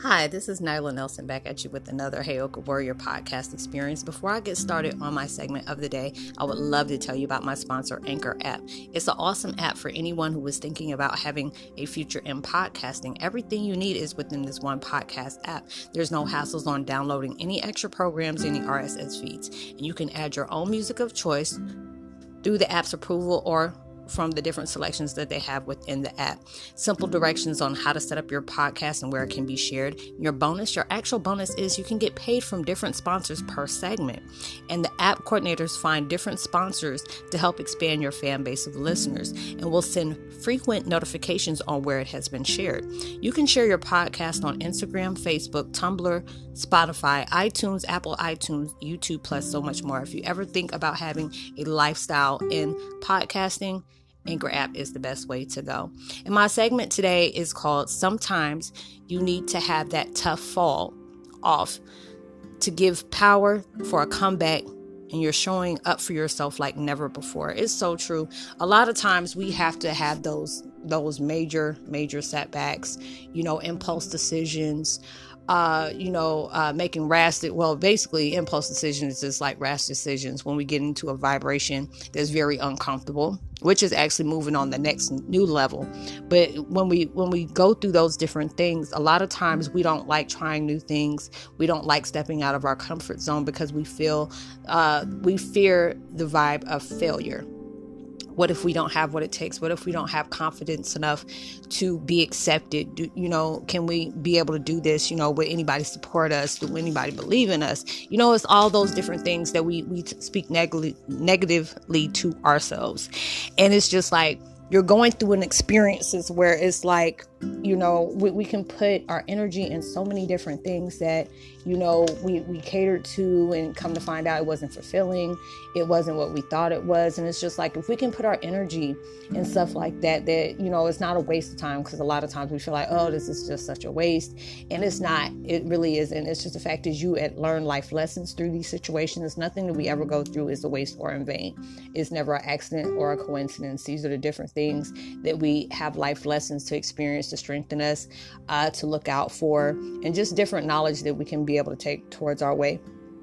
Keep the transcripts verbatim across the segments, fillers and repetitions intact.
Hi, this is Nyla Nelson back at you with another Heyoka Warrior podcast experience. Before I get started on my segment of the day, I would love to tell you about my sponsor, Anchor app. It's an awesome app for anyone who is thinking about having a future in podcasting. Everything you need is within this one podcast app. There's no hassles on downloading any extra programs, any R S S feeds, and you can add your own music of choice through the app's approval or from the different selections that they have within the app. Simple directions on how to set up your podcast and where it can be shared. Your bonus, your actual bonus is you can get paid from different sponsors per segment. And the app coordinators find different sponsors to help expand your fan base of listeners and will send frequent notifications on where it has been shared. You can share your podcast on Instagram, Facebook, Tumblr, Spotify, iTunes, Apple iTunes, YouTube, plus so much more. If you ever think about having a lifestyle in podcasting, Anchor app is the best way to go. And my segment today is called Sometimes You Need to Have That Tough Fall Off to Give Power for a Comeback, and you're showing up for yourself like never before. It's so true. A lot of times we have to have those those major, major setbacks, you know, impulse decisions, uh, you know, uh, making rash, well, basically impulse decisions is like rash decisions when we get into a vibration that's very uncomfortable, which is actually moving on the next new level. But when we, when we go through those different things, a lot of times we don't like trying new things. We don't like stepping out of our comfort zone because we feel, uh, we fear the vibe of failure. What if we don't have what it takes? What if we don't have confidence enough to be accepted? Do, you know, can we be able to do this? You know, will anybody support us? Will anybody believe in us? You know, it's all those different things that we, we speak neg- negatively to ourselves. And it's just like, you're going through an experiences where it's like, you know, we, we can put our energy in so many different things that, you know, we, we catered to, and come to find out it wasn't fulfilling. It wasn't what we thought it was. And it's just like, if we can put our energy in stuff like that, that, you know, it's not a waste of time, because a lot of times we feel like, oh, this is just such a waste. And it's not, it really isn't. It's just the fact is you had learned life lessons through these situations. Nothing that we ever go through is a waste or in vain. It's never an accident or a coincidence. These are the different things that we have life lessons to experience, to strengthen us, uh, to look out for, and just different knowledge that we can be able to take towards our way.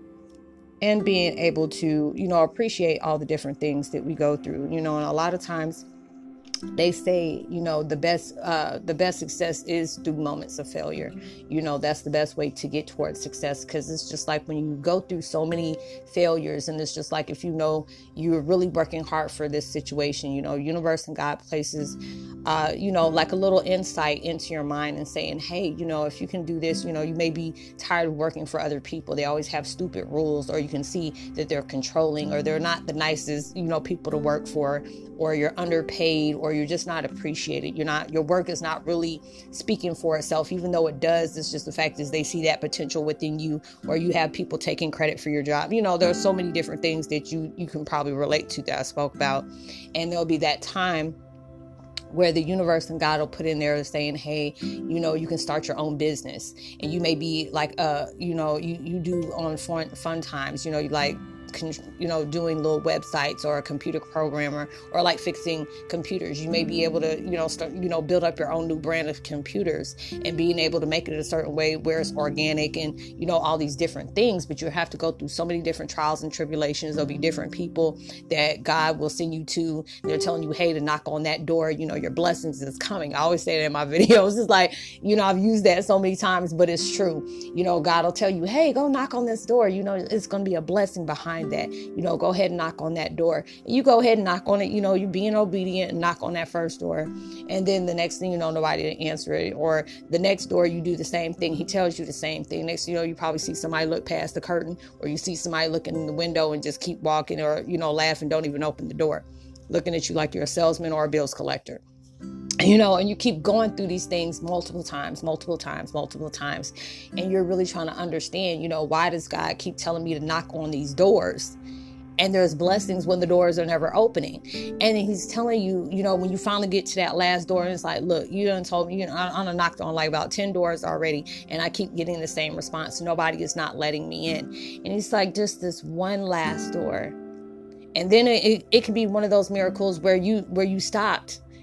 And being able to, you know, appreciate all the different things that we go through, you know, and a lot of times they say, you know, the best, uh, the best success is through moments of failure. You know, that's the best way to get towards success, because it's just like when you go through so many failures, and it's just like, if you know you're really working hard for this situation, you know, universe and God places, uh, you know, like a little insight into your mind and saying, hey, you know, if you can do this, you know, you may be tired of working for other people. They always have stupid rules, or you can see that they're controlling, or they're not the nicest, you know, people to work for, or you're underpaid, or you're just not appreciated. You're not, your work is not really speaking for itself, even though it does. It's just the fact is they see that potential within you, or you have people taking credit for your job. You know, there are so many different things that you, you can probably relate to that I spoke about. And there'll be that time where the universe and God will put in there saying, hey, you know, you can start your own business. And you may be like, uh, you know, you, you do on fun, fun times, you know, you like, you know, doing little websites, or a computer programmer, or like fixing computers. You may be able to, you know, start, you know, build up your own new brand of computers, and being able to make it a certain way where it's organic, and, you know, all these different things. But you have to go through so many different trials and tribulations. There'll be different people that God will send you to. They're telling you, hey, to knock on that door, you know, your blessings is coming. I always say that in my videos. It's like, you know, I've used that so many times, but it's true. You know, God will tell you, hey, go knock on this door. You know, it's going to be a blessing behind that. You know, go ahead and knock on that door. And you go ahead and knock on it. You know, you're being obedient and knock on that first door. And then the next thing you know, nobody to answer it. Or the next door, you do the same thing. He tells you the same thing. Next thing you know, you probably see somebody look past the curtain, or you see somebody looking in the window and just keep walking, or, you know, laugh and don't even open the door, looking at you like you're a salesman or a bills collector. You know, and you keep going through these things multiple times, multiple times, multiple times. And you're really trying to understand, you know, why does God keep telling me to knock on these doors? And there's blessings when the doors are never opening. And he's telling you, you know, when you finally get to that last door, and it's like, look, you done told me, you know, I, I done knocked on like about ten doors already, and I keep getting the same response. Nobody is not letting me in. And he's like, just this one last door. And then it, it, it can be one of those miracles where you, where you stopped.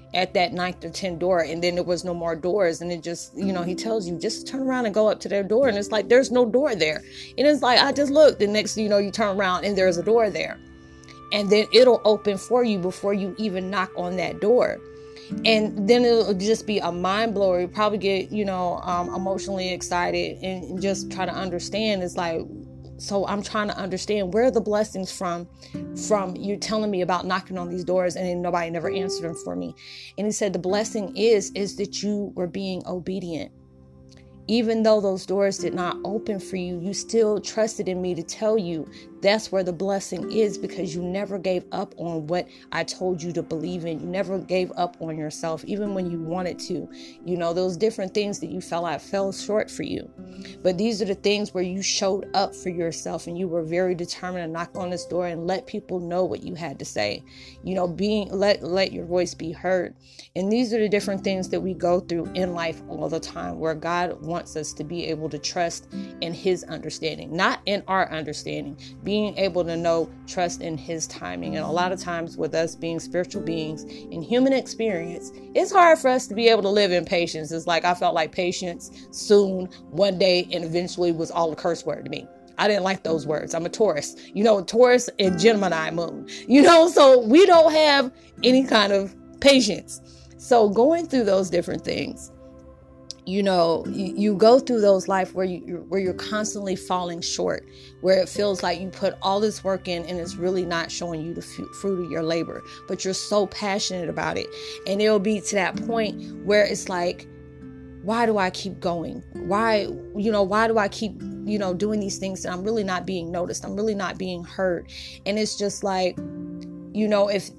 at that ninth or tenth door, and then there was no more doors, and it just, you know, he tells you just turn around and go up to their door, and it's like there's no door there, and it's like I just looked, and next you know you turn around and there's a door there, and then it'll open for you before you even knock on that door. And then it'll just be a mind blower. You probably get, you know, um, emotionally excited and just try to understand. It's like, so I'm trying to understand where are the blessings from, from you telling me about knocking on these doors and then nobody never answered them for me. And he said, the blessing is, is that you were being obedient. Even though those doors did not open for you, you still trusted in me to tell you that's where the blessing is, because you never gave up on what I told you to believe in. You never gave up on yourself, even when you wanted to. You know, those different things that you felt like fell short for you. But these are the things where you showed up for yourself and you were very determined to knock on this door and let people know what you had to say. You know, being let let your voice be heard. And these are the different things that we go through in life all the time, where God wants us to be able to trust in his understanding, not in our understanding. Being able to know, trust in his timing. And a lot of times with us being spiritual beings in human experience, it's hard for us to be able to live in patience. It's like I felt like patience soon, one day, and eventually was all a curse word to me. I didn't like those words. I'm a Taurus, you know, Taurus and Gemini moon, you know, so we don't have any kind of patience. So going through those different things, you know, you, you go through those life where you where you're constantly falling short, where it feels like you put all this work in and it's really not showing you the f- fruit of your labor, but you're so passionate about it. And it'll be to that point where it's like, why do I keep going? Why, you know, why do I keep, you know, doing these things and I'm really not being noticed? I'm really not being heard. And it's just like, you know, if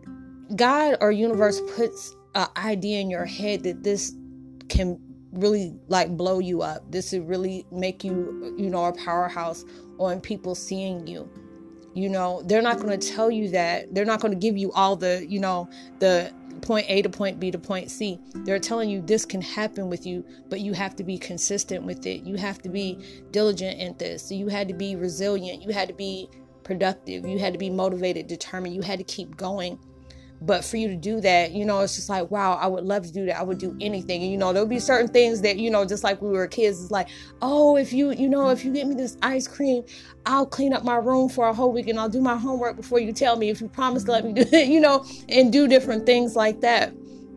God or universe puts an idea in your head that this can really like blow you up, this would really make you, you know, a powerhouse on people seeing you, you know, they're not going to tell you that. They're not going to give you all the, you know, the point A to point B to point C. They're telling you this can happen with you, but you have to be consistent with it. You have to be diligent in this. So you had to be resilient. You had to be productive. You had to be motivated, determined. You had to keep going. But for you to do that, you know, it's just like, wow, I would love to do that. I would do anything. And, you know, there'll be certain things that, you know, just like we were kids, it's like, oh, if you, you know, if you get me this ice cream, I'll clean up my room for a whole week and I'll do my homework before you tell me, if you promise to let me do it, you know, and do different things like that.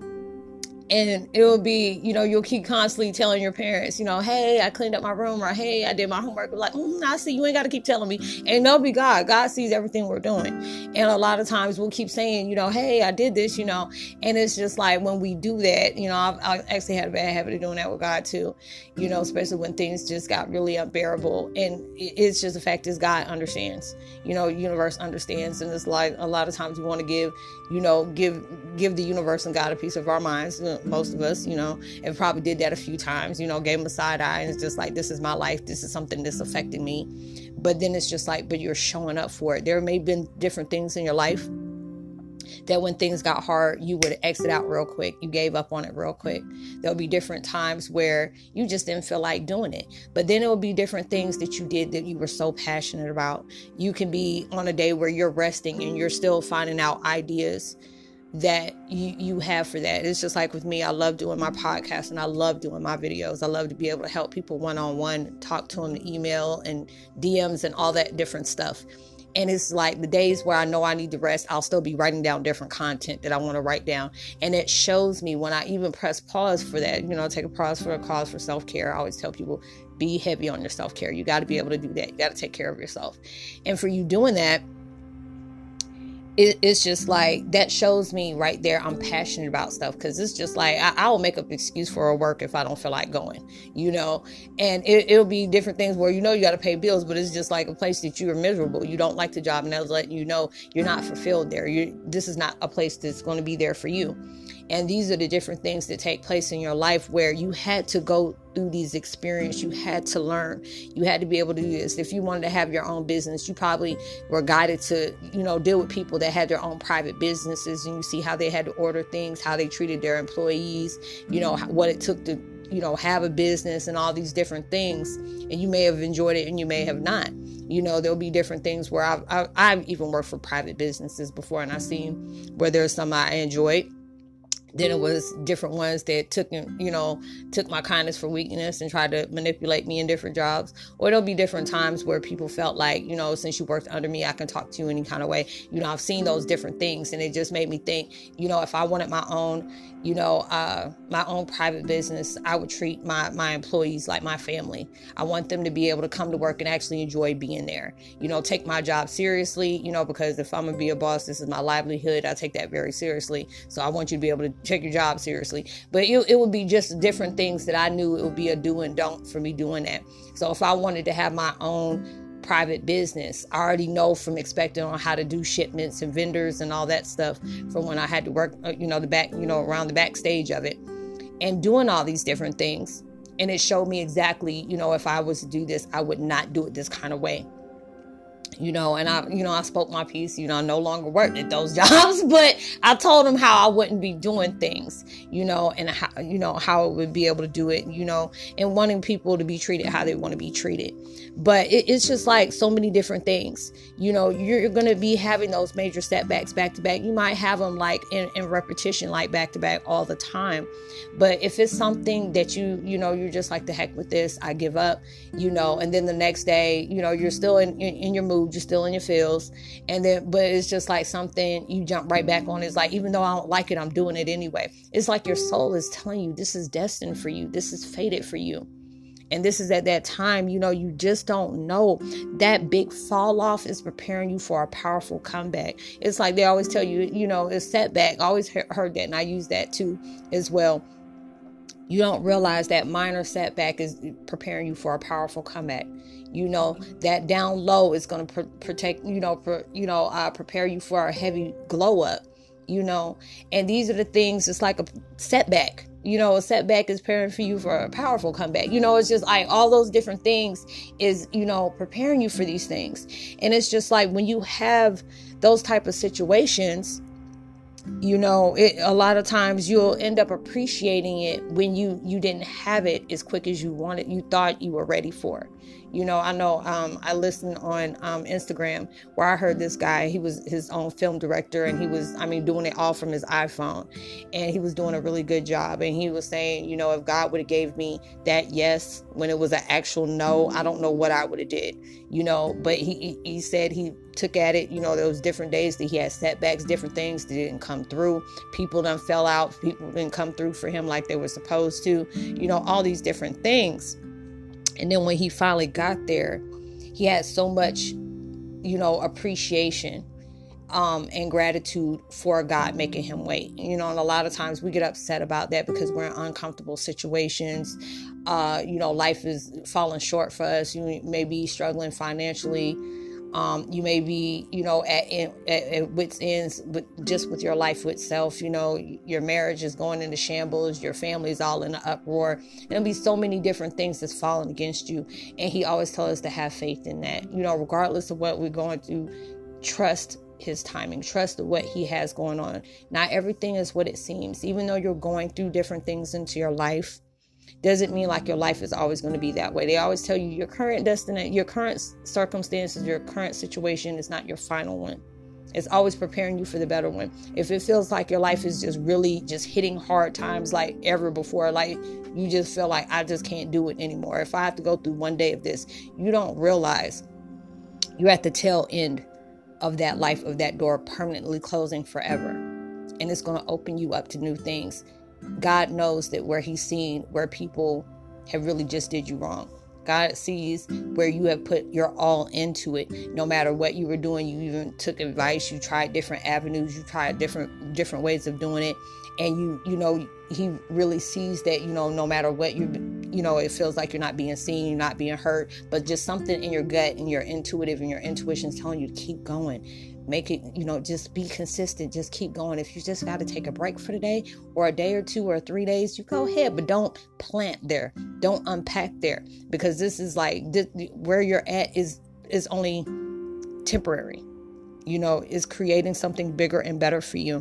And it'll be, you know, you'll keep constantly telling your parents, you know, hey, I cleaned up my room, or hey, I did my homework. Like, mm, I see, you ain't got to keep telling me. And they'll be God. God sees everything we're doing. And a lot of times we'll keep saying, you know, hey, I did this, you know, and it's just like when we do that, you know, I've, I've actually had a bad habit of doing that with God too, you know, especially when things just got really unbearable. And it's just the fact is God understands, you know, universe understands. And it's like a lot of times we want to give, you know, give, give the universe and God a piece of our minds. Most of us, you know, and probably did that a few times, you know, gave them a side eye, and it's just like, this is my life. This is something that's affecting me. But then it's just like, but you're showing up for it. There may have been different things in your life that when things got hard, you would exit out real quick. You gave up on it real quick. There'll be different times where you just didn't feel like doing it. But then it will be different things that you did that you were so passionate about. You can be on a day where you're resting and you're still finding out ideas that you, you have for that. It's just like with me, I love doing my podcast and I love doing my videos. I love to be able to help people one-on-one, talk to them, email and D Ms and all that different stuff. And it's like the days where I know I need to rest, I'll still be writing down different content that I want to write down. And it shows me when I even press pause for that, you know, take a pause for a cause for self-care. I always tell people, be heavy on your self-care. You got to be able to do that. You got to take care of yourself. And for you doing that, It, it's just like, that shows me right there I'm passionate about stuff, because it's just like I, I will make up excuse for a work if I don't feel like going, you know, and it, it'll be different things where, you know, you got to pay bills, but it's just like a place that you are miserable. You don't like the job, and that's letting you know you're not fulfilled there. You this is not a place that's going to be there for you. And these are the different things that take place in your life where you had to go through these experiences. You had to learn. You had to be able to do this. If you wanted to have your own business, you probably were guided to, you know, deal with people that had their own private businesses, and you see how they had to order things, how they treated their employees, you know, what it took to, you know, have a business and all these different things. And you may have enjoyed it and you may have not. You know, there'll be different things where I've, I've, I've even worked for private businesses before, and I've seen where there's some I enjoyed. Then it was different ones that took, you know, took my kindness for weakness and tried to manipulate me in different jobs. Or there'll be different times where people felt like, you know, since you worked under me, I can talk to you any kind of way. You know, I've seen those different things, and it just made me think, you know, if I wanted my own, you know, uh, my own private business, I would treat my, my employees like my family. I want them to be able to come to work and actually enjoy being there. You know, take my job seriously, you know, because if I'm going to be a boss, this is my livelihood. I take that very seriously. So I want you to be able to take your job seriously. But it, it would be just different things that I knew it would be a do and don't for me doing that. So if I wanted to have my own private business, I already know from expecting on how to do shipments and vendors and all that stuff from when I had to work, you know, the back, you know, around the backstage of it and doing all these different things. And it showed me exactly, you know, if I was to do this, I would not do it this kind of way. You know, and I, you know, I spoke my piece, you know, I no longer worked at those jobs, but I told them how I wouldn't be doing things, you know, and how, you know, how I would be able to do it, you know, and wanting people to be treated how they want to be treated. But it, it's just like so many different things, you know, you're, you're going to be having those major setbacks back to back. You might have them like in, in repetition, like back to back all the time. But if it's something that you, you know, you're just like, the heck with this, I give up, you know, and then the next day, you know, you're still in, in, in your mood, you're still in your feels. And then, but it's just like something you jump right back on. It's like, even though I don't like it, I'm doing it anyway. It's like your soul is telling you this is destined for you. This is fated for you. And this is at that time, you know, you just don't know. That big fall off is preparing you for a powerful comeback. It's like they always tell you, you know, it's setback. I always he- heard that. And I use that too as well. You don't realize that minor setback is preparing you for a powerful comeback. You know, that down low is going to pr- protect, you know, pr- you know, uh, prepare you for a heavy glow up, you know, and these are the things. It's like a setback. You know, a setback is preparing for you for a powerful comeback. You know, it's just like all those different things is, you know, preparing you for these things. And it's just like when you have those type of situations, you know, it, a lot of times you'll end up appreciating it when you, you didn't have it as quick as you wanted, you thought you were ready for. You know, I know um, I listened on um, Instagram where I heard this guy, he was his own film director, and he was, I mean, doing it all from his iPhone, and he was doing a really good job. And he was saying, you know, if God would have gave me that yes when it was an actual no, I don't know what I would have did, you know, but he, he said he took at it, you know, there was different days that he had setbacks, different things that didn't come through. People done fell out. People didn't come through for him like they were supposed to, you know, all these different things. And then when he finally got there, he had so much, you know, appreciation um, and gratitude for God making him wait. You know, and a lot of times we get upset about that because we're in uncomfortable situations. Uh, you know, life is falling short for us. You may be struggling financially. Um, you may be, you know, at, at, at wit's ends, but just with your life itself, you know, your marriage is going into shambles, your family is all in an uproar. There'll be so many different things that's falling against you. And he always tells us to have faith in that, you know, regardless of what we're going through, trust his timing, trust what he has going on. Not everything is what it seems. Even though you're going through different things into your life, doesn't mean like your life is always going to be that way. They always tell you your current destiny, your current circumstances, your current situation is not your final one. It's always preparing you for the better one. If it feels like your life is just really just hitting hard times like ever before, like you just feel like I just can't do it anymore. If I have to go through one day of this, you don't realize you're at the tail end of that life, of that door permanently closing forever. And it's going to open you up to new things. God knows that where he's seen where people have really just did you wrong. God sees where you have put your all into it. No matter what you were doing, you even took advice. You tried different avenues. You tried different different ways of doing it. And you, you know, he really sees that, you know, no matter what you, you know, it feels like you're not being seen, you're not being heard, but just something in your gut and your intuitive and your intuition is telling you to keep going. Make it, you know, just be consistent. Just keep going. If you just got to take a break for the day or a day or two or three days, you go ahead, but don't plant there. Don't unpack there, because this is like this, where you're at is, is only temporary, you know, is creating something bigger and better for you.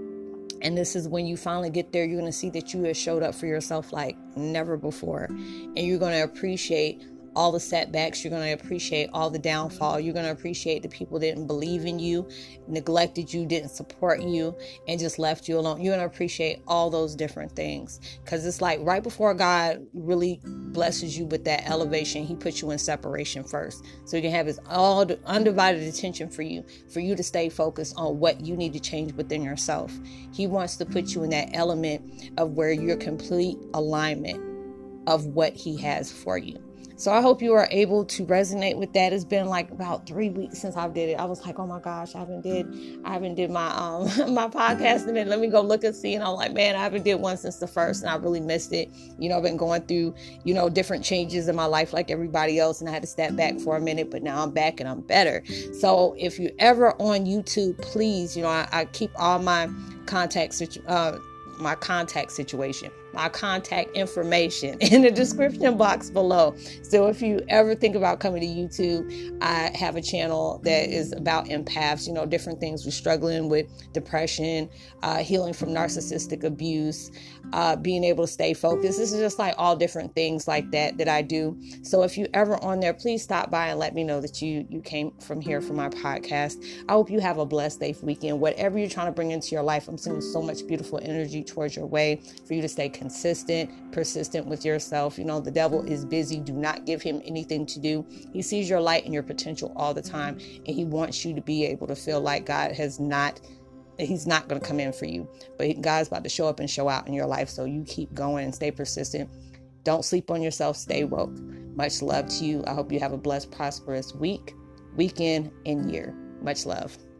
And this is when you finally get there, you're going to see that you have showed up for yourself like never before. And you're going to appreciate all the setbacks. You're going to appreciate all the downfall. You're going to appreciate the people that didn't believe in you, neglected you, didn't support you, and just left you alone. You're going to appreciate all those different things, because it's like right before God really blesses you with that elevation, he puts you in separation first, so he can have his all undivided attention for you, for you to stay focused on what you need to change within yourself. He wants to put you in that element of where you're complete alignment of what he has for you. So I hope you are able to resonate with that. It's been like about three weeks since I did it. I was like, oh my gosh, I haven't did, I haven't did my um my podcast in a minute. Let me go look and see. And I'm like, man, I haven't did one since the first, and I really missed it. You know, I've been going through, you know, different changes in my life like everybody else, and I had to step back for a minute, but now I'm back and I'm better. So if you're ever on YouTube, please, you know, I, I keep all my contacts, uh, my contact situation, my contact information in the description box below. So if you ever think about coming to YouTube, I have a channel that is about empaths, you know, different things. We're struggling with depression, uh, healing from narcissistic abuse, uh, being able to stay focused. This is just like all different things like that that I do. So if you ever on there, please stop by and let me know that you you came from here for my podcast. I hope you have a blessed day weekend. Whatever you're trying to bring into your life, I'm sending so much beautiful energy towards your way for you to stay consistent, persistent with yourself. You know, the devil is busy. Do not give him anything to do. He sees your light and your potential all the time, and he wants you to be able to feel like God has not, he's not going to come in for you, but God's about to show up and show out in your life. So you keep going and stay persistent. Don't sleep on yourself. Stay woke. Much love to you. I hope you have a blessed, prosperous week, weekend, and year. Much love.